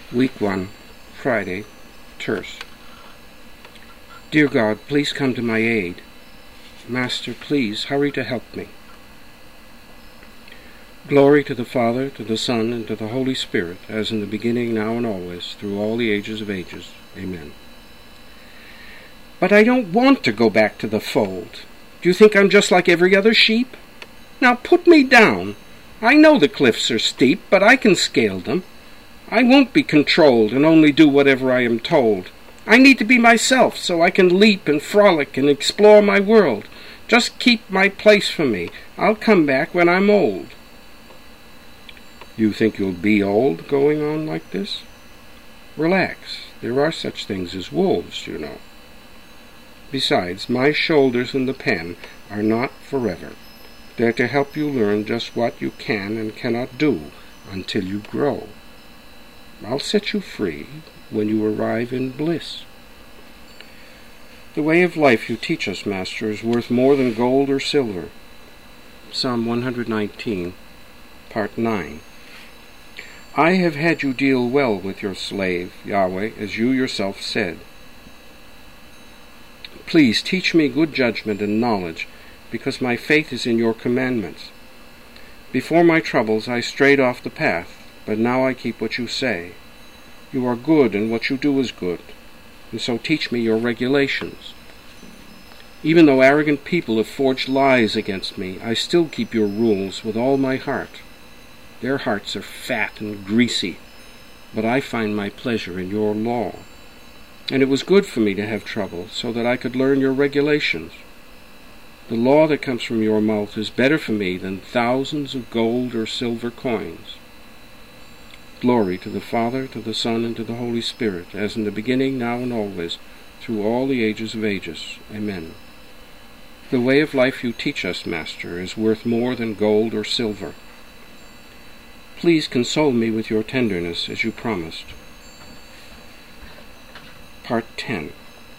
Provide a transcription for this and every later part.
Week 1, Friday, Terce. Dear God, please come to my aid. Master, please hurry to help me. Glory to the Father, to the Son, and to the Holy Spirit, as in the beginning, now, and always, through all the ages of ages. Amen. But I don't want to go back to the fold. Do you think I'm just like every other sheep? Now put me down. I know the cliffs are steep, but I can scale them. I won't be controlled and only do whatever I am told. I need to be myself so I can leap and frolic and explore my world. Just keep my place for me. I'll come back when I'm old. You think you'll be old going on like this? Relax. There are such things as wolves, you know. Besides, my shoulders and the pen are not forever. They're to help you learn just what you can and cannot do until you grow. I'll set you free when you arrive in bliss. The way of life you teach us, Master, is worth more than gold or silver. Psalm 119, Part 9. I have had you deal well with your slave, Yahweh, as you yourself said. Please teach me good judgment and knowledge, because my faith is in your commandments. Before my troubles I strayed off the path, but now I keep what you say. You are good, and what you do is good, and so teach me your regulations. Even though arrogant people have forged lies against me, I still keep your rules with all my heart. Their hearts are fat and greasy, but I find my pleasure in your law. And it was good for me to have trouble, so that I could learn your regulations. The law that comes from your mouth is better for me than thousands of gold or silver coins. Glory to the Father, to the Son, and to the Holy Spirit, as in the beginning, now, and always, through all the ages of ages. Amen. The way of life you teach us, Master, is worth more than gold or silver. Please console me with your tenderness, as you promised. Part 10.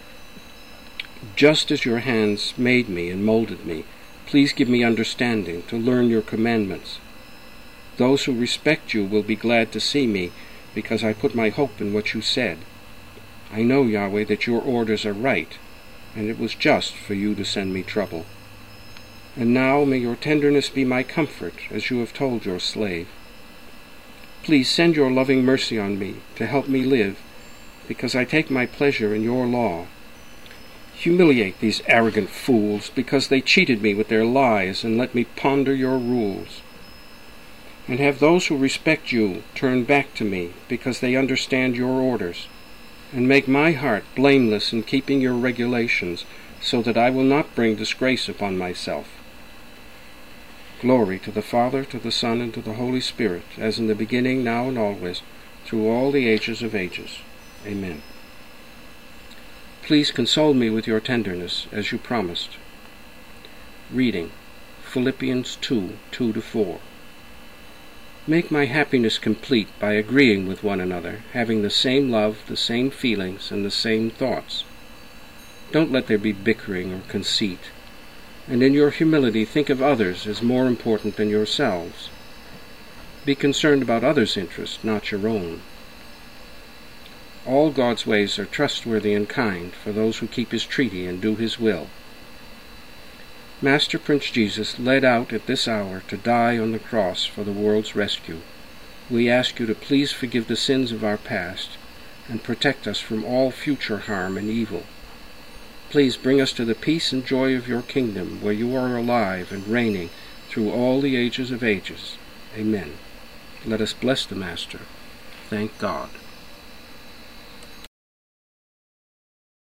Just as your hands made me and molded me, please give me understanding to learn your commandments. Those who respect you will be glad to see me, because I put my hope in what you said. I know, Yahweh, that your orders are right, and it was just for you to send me trouble. And now may your tenderness be my comfort, as you have told your slave. Please send your loving mercy on me to help me live, because I take my pleasure in your law. Humiliate these arrogant fools, because they cheated me with their lies and let me ponder your rules. And have those who respect you turn back to me, because they understand your orders, and make my heart blameless in keeping your regulations, so that I will not bring disgrace upon myself. Glory to the Father, to the Son, and to the Holy Spirit, as in the beginning, now, and always, through all the ages of ages. Amen. Please console me with your tenderness, as you promised. Reading Philippians 2, 2-4. Make my happiness complete by agreeing with one another, having the same love, the same feelings, and the same thoughts. Don't let there be bickering or conceit, and in your humility think of others as more important than yourselves. Be concerned about others' interests, not your own. All God's ways are trustworthy and kind for those who keep his treaty and do his will. Master Prince Jesus led out at this hour to die on the cross for the world's rescue. We ask you to please forgive the sins of our past and protect us from all future harm and evil. Please bring us to the peace and joy of your kingdom, where you are alive and reigning through all the ages of ages. Amen. Let us bless the Master. Thank God.